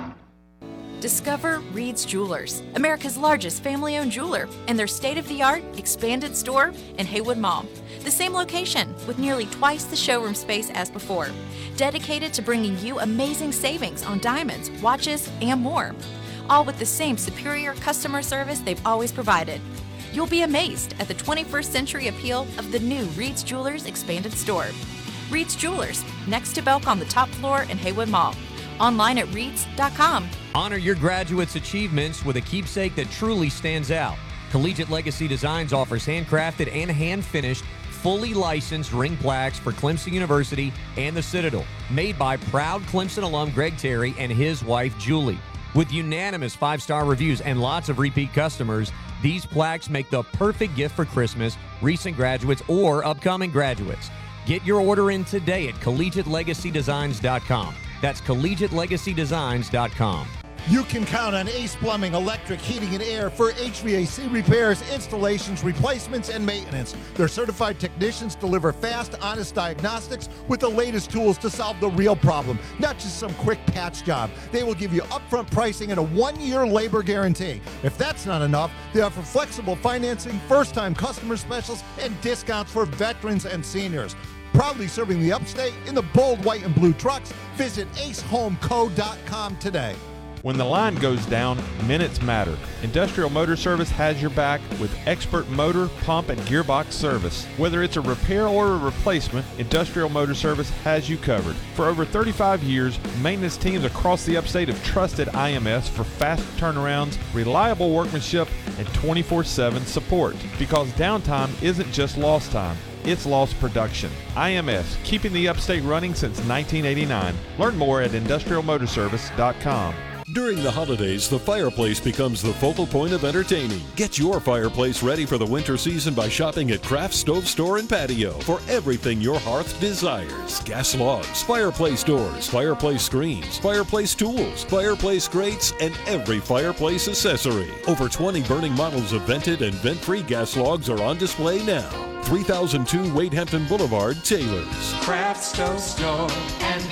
Discover Reed's Jewelers, America's largest family-owned jeweler, and their state-of-the-art expanded store in Haywood Mall. The same location with nearly twice the showroom space as before. Dedicated to bringing you amazing savings on diamonds, watches, and more. All with the same superior customer service they've always provided. You'll be amazed at the twenty-first century appeal of the new Reed's Jewelers expanded store. Reed's Jewelers, next to Belk on the top floor in Haywood Mall. Online at reeds dot com. Honor your graduates' achievements with a keepsake that truly stands out. Collegiate Legacy Designs offers handcrafted and hand-finished, fully licensed ring plaques for Clemson University and the Citadel, made by proud Clemson alum Greg Terry and his wife, Julie. With unanimous five-star reviews and lots of repeat customers, these plaques make the perfect gift for Christmas, recent graduates, or upcoming graduates. Get your order in today at collegiate legacy designs dot com. That's collegiate legacy designs dot com. You can count on Ace Plumbing, Electric, Heating, and Air for H V A C repairs, installations, replacements, and maintenance. Their certified technicians deliver fast, honest diagnostics with the latest tools to solve the real problem, not just some quick patch job. They will give you upfront pricing and a one-year labor guarantee. If that's not enough, they offer flexible financing, first-time customer specials, and discounts for veterans and seniors. Proudly serving the upstate in the bold white and blue trucks. Visit ace home co dot com today. When the line goes down, minutes matter. Industrial Motor Service has your back with expert motor, pump, and gearbox service. Whether it's a repair or a replacement, Industrial Motor Service has you covered. For over thirty-five years, maintenance teams across the upstate have trusted I M S for fast turnarounds, reliable workmanship, and twenty-four seven support. Because downtime isn't just lost time. It's lost production. I M S, keeping the upstate running since nineteen eighty-nine. Learn more at industrial motor service dot com. During the holidays, the fireplace becomes the focal point of entertaining. Get your fireplace ready for the winter season by shopping at Craft Stove Store and Patio for everything your hearth desires. Gas logs, fireplace doors, fireplace screens, fireplace tools, fireplace grates, and every fireplace accessory. Over twenty burning models of vented and vent-free gas logs are on display now. three thousand two Wade Hampton Boulevard, Taylor's. Craft Stove Store and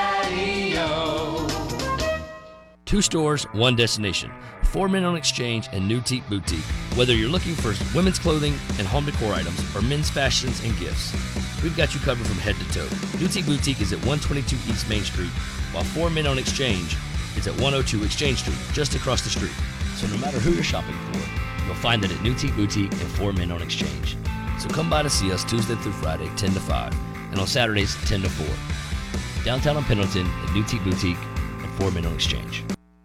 Patio. Two stores, one destination. Four Men on Exchange and Newtique Boutique. Whether you're looking for women's clothing and home decor items or men's fashions and gifts, we've got you covered from head to toe. Newtique Boutique is at one twenty-two East Main Street, while Four Men on Exchange is at one oh two Exchange Street, just across the street. So no matter who you're shopping for, you'll find it at Newtique Boutique and Four Men on Exchange. So come by to see us Tuesday through Friday, ten to five, and on Saturdays, ten to four. Downtown on Pendleton at Newtique Boutique and Four Men on Exchange.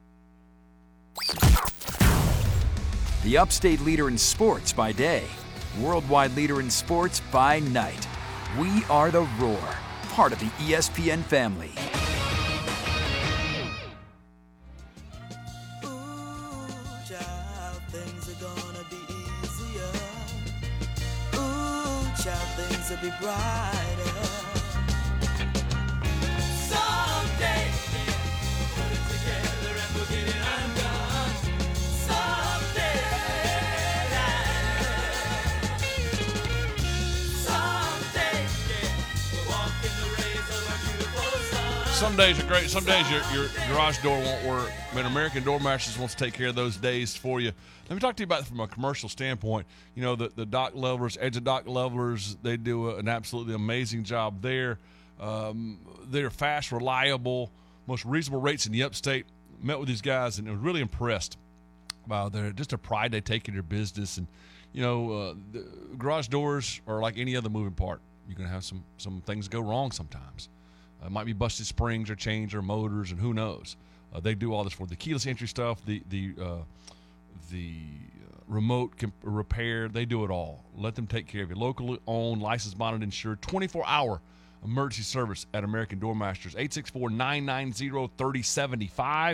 The upstate leader in sports by day, worldwide leader in sports by night. We are the Roar, part of the E S P N family. To be brighter someday. Put it together and we'll get it undone someday. Someday, we'll walk in the rays of our beautiful sun. Some days are great. Some days your, your garage door won't work. I mean, American Door Masters wants to take care of those days for you. Let me talk to you about it from a commercial standpoint. You know, the, the dock levelers, edge of dock levelers, they do a, an absolutely amazing job there. Um, they're fast, reliable, most reasonable rates in the upstate. Met with these guys and was really impressed by their just a pride they take in their business. And, you know, uh, the garage doors are like any other moving part. You're going to have some, some things go wrong sometimes. Uh, it might be busted springs or chains or motors, and who knows. Uh, they do all this for the keyless entry stuff, the, the, uh, the remote comp- repair. They do it all. Let them take care of you. Locally owned, licensed, monitored, insured, twenty-four hour emergency service at American Door Masters. eight six four, nine nine zero, three oh seven five.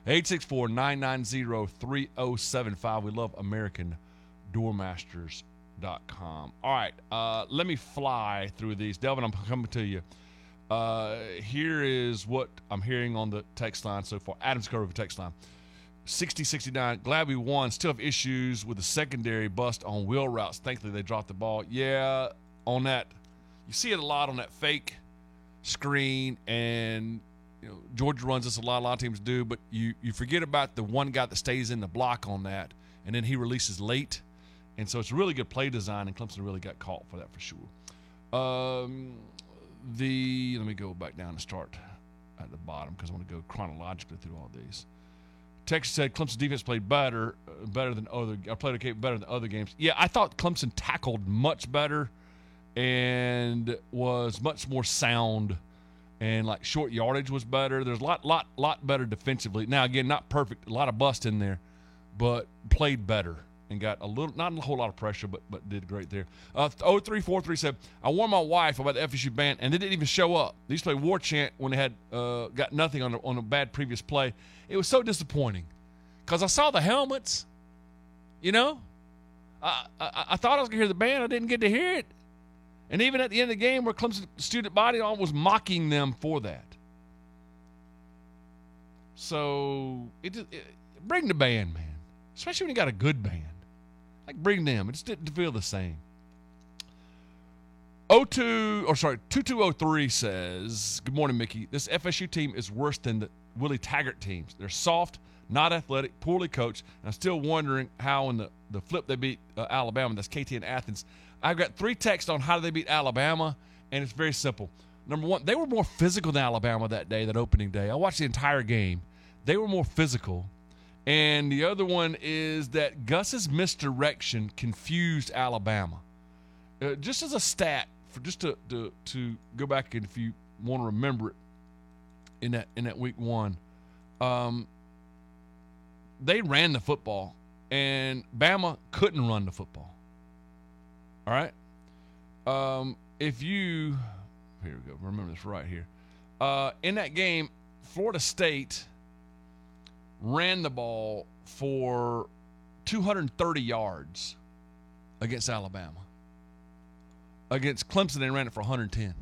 eight six four, nine nine zero, three zero seven five. We love American Doormasters dot com. All right, uh, let me fly through these. Delvin, I'm coming to you. Uh, here is what I'm hearing on the text line so far. Adam's Cove text line. sixty sixty-nine, glad we won. Still have issues with the secondary bust on wheel routes. Thankfully, they dropped the ball. Yeah, on that. You see it a lot on that fake screen, and you know Georgia runs this a lot. A lot of teams do, but you, you forget about the one guy that stays in the block on that, and then he releases late. And so it's a really good play design, and Clemson really got caught for that for sure. Um, the let me go back down and start at the bottom because I want to go chronologically through all these. Texas said Clemson defense played better, uh, better than other. I played okay, better than other games. Yeah, I thought Clemson tackled much better and was much more sound, and like short yardage was better. There's a lot, lot, lot better defensively. Now again, not perfect, a lot of bust in there, but played better. And got a little, not a whole lot of pressure, but but did great there. Uh, oh three four three said, I warned my wife about the F S U band, and they didn't even show up. They used to play War Chant when they had uh, got nothing on a, on a bad previous play. It was so disappointing because I saw the helmets, you know. I, I, I thought I was going to hear the band. I didn't get to hear it. And even at the end of the game where Clemson student body was mocking them for that. So it, it bring the band, man, especially when you got a good band. Like, bring them. It just didn't feel the same. oh two, or sorry, two two oh three says, good morning, Mickey. This F S U team is worse than the Willie Taggart teams. They're soft, not athletic, poorly coached, and I'm still wondering how in the, the flip they beat uh, Alabama. That's K T and Athens. I've got three texts on how they beat Alabama, and it's very simple. Number one, they were more physical than Alabama that day, that opening day. I watched the entire game. They were more physical. And the other one is that Gus's misdirection confused Alabama. Uh, just as a stat, for just to, to to go back and if you want to remember it in that in that week one, um, they ran the football, and Bama couldn't run the football. All right, um, if you here we go, remember this right here. Uh, in that game, Florida State ran the ball for two hundred thirty yards against Alabama. Against Clemson, they ran it for one hundred ten.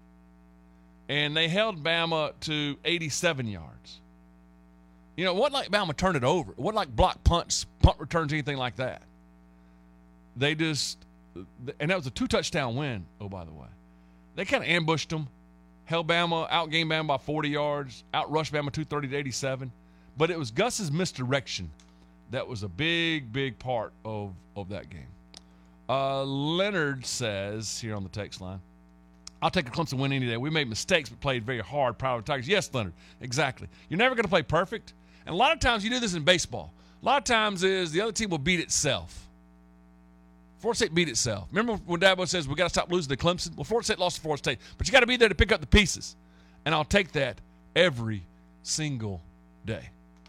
And they held Bama to eighty-seven yards. You know, it wasn't like Bama turned it over. It wasn't like block punts, punt returns, anything like that. They just, and that was a two-touchdown win, oh, by the way. They kind of ambushed them, held Bama, outgained Bama by forty yards, outrushed Bama two thirty to eighty-seven. But it was Gus's misdirection that was a big, big part of, of that game. Uh, Leonard says here on the text line, I'll take a Clemson win any day. We made mistakes but played very hard, proud of the Tigers. Yes, Leonard, exactly. You're never going to play perfect. And a lot of times you do this in baseball. A lot of times is the other team will beat itself. Florida State beat itself. Remember when Dabo says we got to stop losing to Clemson? Well, Florida State lost to Florida State. But you got to be there to pick up the pieces. And I'll take that every single day.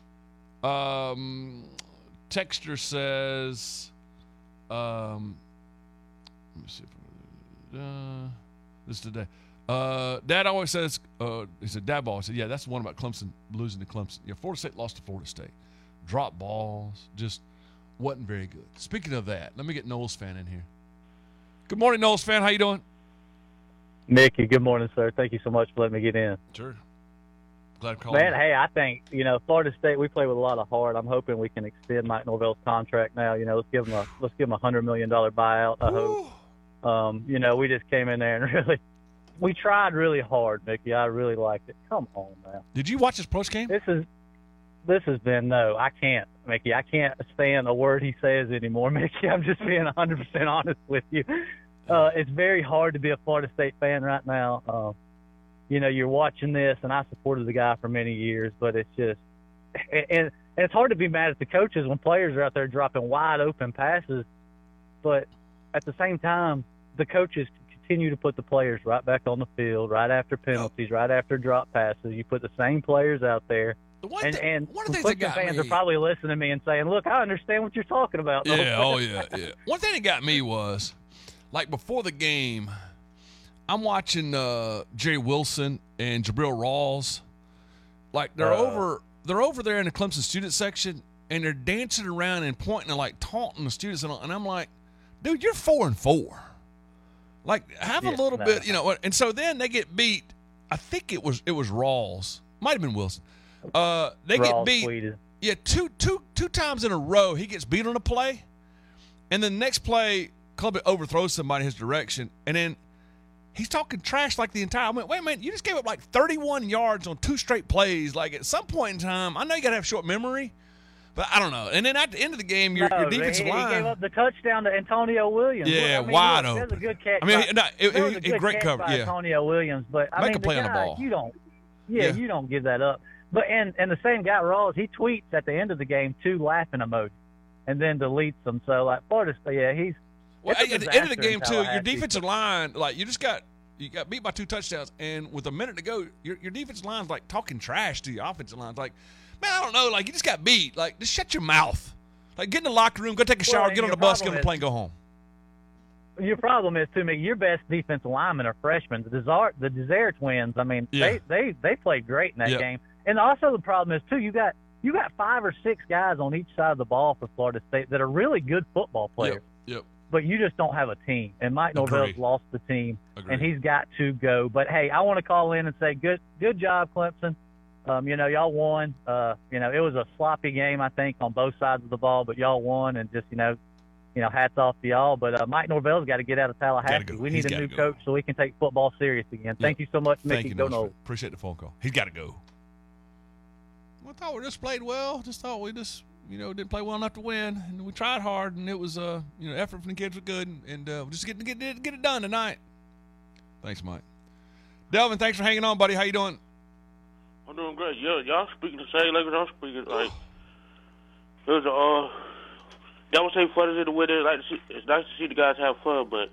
Um, Texter says, um, let me see if uh, this today. Uh, Dad always says, uh, he said, Dad always said, yeah, that's the one about Clemson losing to Clemson. Yeah, Florida State lost to Florida State. Drop balls, just wasn't very good. Speaking of that, let me get Knowles fan in here. Good morning, Knowles fan. How you doing? Mickey, good morning, sir. Thank you so much for letting me get in. Sure. Glad to Man, hey, I think, you know, Florida State, we play with a lot of heart. I'm hoping we can extend Mike Norvell's contract now. You know, let's give him a let's give him a hundred million dollar buyout, I hope. Um, you know, we just came in there and really we tried really hard, Mickey. I really liked it. Come on now. Did you watch his post game? This is this has been no, I can't, Mickey. I can't stand a word he says anymore, Mickey. I'm just being a hundred percent honest with you. Uh, it's very hard to be a Florida State fan right now. Um, You know, you're watching this, and I supported the guy for many years, but it's just and, – and it's hard to be mad at the coaches when players are out there dropping wide-open passes. But at the same time, the coaches continue to put the players right back on the field, right after penalties, right after drop passes. You put the same players out there. And, thing, and one of the things that got fans me, are probably listening to me and saying, look, I understand what you're talking about. Yeah, oh, yeah, yeah. One thing that got me was, like, before the game – I'm watching uh, Jerry Wilson and Jabril Rawls. Like, they're uh, over they're over there in the Clemson student section, and they're dancing around and pointing and like taunting the students, and, and I'm like, dude, you're four and four. Like, have Yeah, a little no. bit, you know. And so then they get beat. I think it was it was Rawls, might have been Wilson. Uh, they get Rawls beat. tweeted. Yeah, two two two times in a row, he gets beat on a play, and then the next play, Columbia overthrows somebody in his direction, and then he's talking trash like the entire. I went, wait a minute, you just gave up like thirty-one yards on two straight plays. Like, at some point in time, I know you got to have short memory, but I don't know. And then at the end of the game, your, no, your defensive he, line. he gave up the touchdown to Antonio Williams. Yeah, I mean, wide look, open. There's a good catch. I mean, by, no, it- there was it- a it- good great catch cover, by yeah. Antonio Williams, but I Make mean, a play the on the guy, ball. You don't. Yeah, Yeah. you don't give that up. But and and the same guy Rawls, he tweets at the end of the game two laughing emojis, and then deletes them. So like Florida, yeah, he's. Well, it's a at the end of the disaster in game too, your Tallahassee. defensive line, like you just got you got beat by two touchdowns, and with a minute to go, your your defensive line's like talking trash to your offensive line. It's like, man, I don't know, like you just got beat. Like, just shut your mouth. Like, get in the locker room, go take a Well, shower, and get on your the bus, get on problem the is- plane, go home. Your problem is, to me, your best defensive linemen are freshmen. The Desire, the Desire twins, I mean, Yeah. they, they, they played great in that Yep. game. And also the problem is, too, you got you got five or six guys on each side of the ball for Florida State that are really good football players. Yep. But you just don't have a team. And Mike Norvell's Agreed. lost the team, Agreed. and he's got to go. But, hey, I want to call in and say good good job, Clemson. Um, you know, y'all won. Uh, you know, it was a sloppy game, I think, on both sides of the ball, but y'all won, and just, you know, you know, hats off to y'all. But uh, Mike Norvell's got to get out of Tallahassee. Gotta go. We He's need a gotta new go. coach so we can take football serious again. Thank you so much, Mickey. Thank you, Go Nostrand. Noles. Appreciate the phone call. He's got to go. I thought we just played well. Just thought we just, you know, didn't play well enough to win, and we tried hard, and it was, uh, you know, effort from the kids was good, and, and uh, just get get get it done tonight. Thanks, Mike. Delvin, thanks for hanging on, buddy. How you doing? I'm doing great. Yeah, y'all speaking the same language I'm speaking. Like, it was a, uh, y'all would say fun is the way they like to see. It's nice to see the guys have fun, but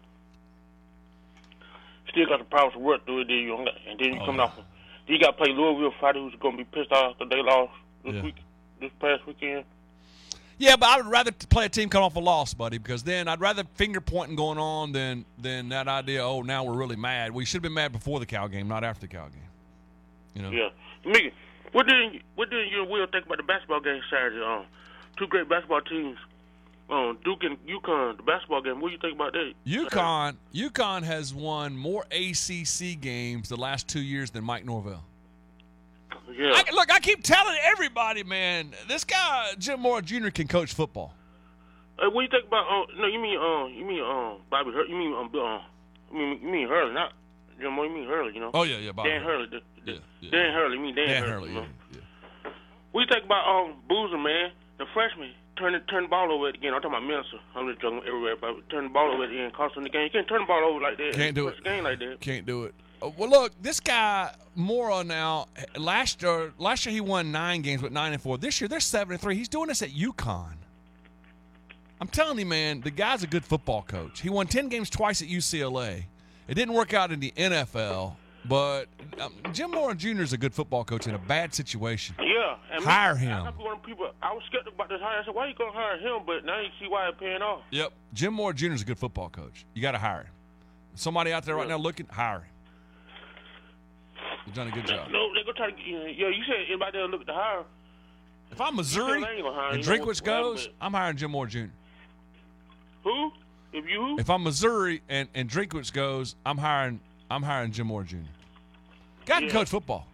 still got the problems to work through it. Then you, and then you Oh, coming yeah. off. Of, then you got to play Louisville Friday, who's going to be pissed off because they lost this Yeah. week, this past weekend. Yeah, but I would rather t- play a team come off a loss, buddy, because then I'd rather finger pointing going on than than that idea. Oh, now we're really mad. We should have been mad before the Cal game, not after the Cal game. You know. Yeah, Mickey, what did what did you and Will think about the basketball game Saturday? Um, two great basketball teams, um, Duke and UConn. The basketball game. What do you think about that? UConn, UConn has won more A C C games the last two years than Mike Norvell. Yeah. I, look, I keep telling everybody, man, this guy Jim Moore Junior can coach football. Hey, what do you think about? Uh, no, you mean um, you mean um, Bobby Hurley? You mean um, Bill, um, you mean you mean Hurley? Not you know, you mean Hurley? You know? Oh yeah, yeah, Bobby Dan Hurley. Hurley. the- the- Yeah, yeah. Dan Hurley. You mean Dan, Dan Hurley? Hurley, you know? yeah, What do you think about um, Boozer, man? The freshman turn it, turn the ball over again. I'm talking about Minnesota. I'm just joking everywhere, but turn the ball over again, costing the game. You can't turn the ball over like that. Can't do Push it. the game like that. Can't do it. Uh, well, look, this guy Mora now. Last year, last year he won nine games with nine and four. This year they're seven and three. He's doing this at UConn. I'm telling you, man, the guy's a good football coach. He won ten games twice at U C L A. It didn't work out in the N F L, but um, Jim Mora Junior is a good football coach in a bad situation. Yeah. And Hire me, him. I, I'm one of the people. I was skeptical about this hire. I said, why you gonna hire him? But now you see why it's paying off. Yep. Jim Moore Junior is a good football coach. You got to hire him. Somebody out there right Yeah. now looking, hire him. He's done a good job. No, they gonna try to. You know, yeah, you said anybody there look to hire. If I'm Missouri You said they ain't gonna hire and him. Drinkwitz goes, I'm hiring Jim Moore Junior Who? If you who? If I'm Missouri and, and Drinkwitz goes, I'm hiring I'm hiring Jim Moore Junior Guy can Yeah. coach football.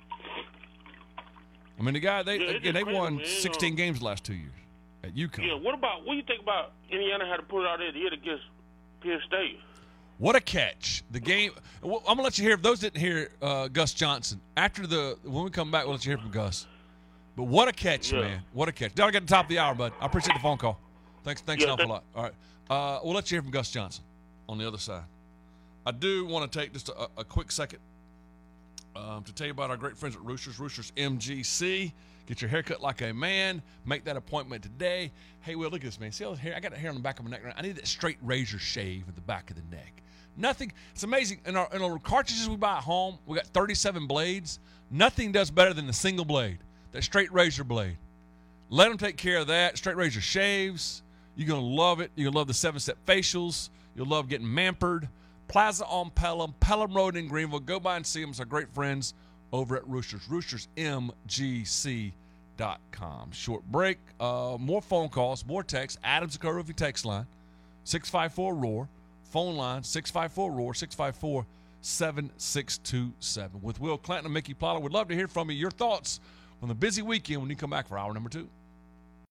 I mean, the guy they Yeah, it's again they just crazy, won man, you sixteen know. games the last two years at UConn. Yeah. What about? What do you think about Indiana had to put it out there to hit against Penn State? What a catch! The game. Well, I'm gonna let you hear. If those didn't hear uh, Gus Johnson after the when we come back, we'll let you hear from Gus. But what a catch, Yeah. man! What a catch! Down at the top of the hour, bud. I appreciate the phone call. Thanks, thanks Yeah, an awful thank- lot. All right, uh, we'll let you hear from Gus Johnson on the other side. I do want to take just a, a quick second um, to tell you about our great friends at Roosters. Roosters M G C. Get your hair cut like a man. Make that appointment today. Hey, Will, look at this, man. See all the hair? I got hair on the back of my neck. I need that straight razor shave at the back of the neck. Nothing. It's amazing. In our, in our cartridges we buy at home, we got thirty-seven blades. Nothing does better than the single blade, that straight razor blade. Let them take care of that. Straight razor shaves. You're going to love it. You're going to love the seven-step facials. You'll love getting mampered. Plaza on Pelham, Pelham Road in Greenville. Go by and see them. It's our great friends over at Roosters. Roosters M G C dot com. Short break, uh, more phone calls, more texts. Adams Dakota Roofing text line, six five four R O A R. Phone line, six five four R O A R, six five four, seven six two seven. With Will Clanton and Mickey Plotter, we'd love to hear from you, your thoughts on the busy weekend when you come back for hour number two.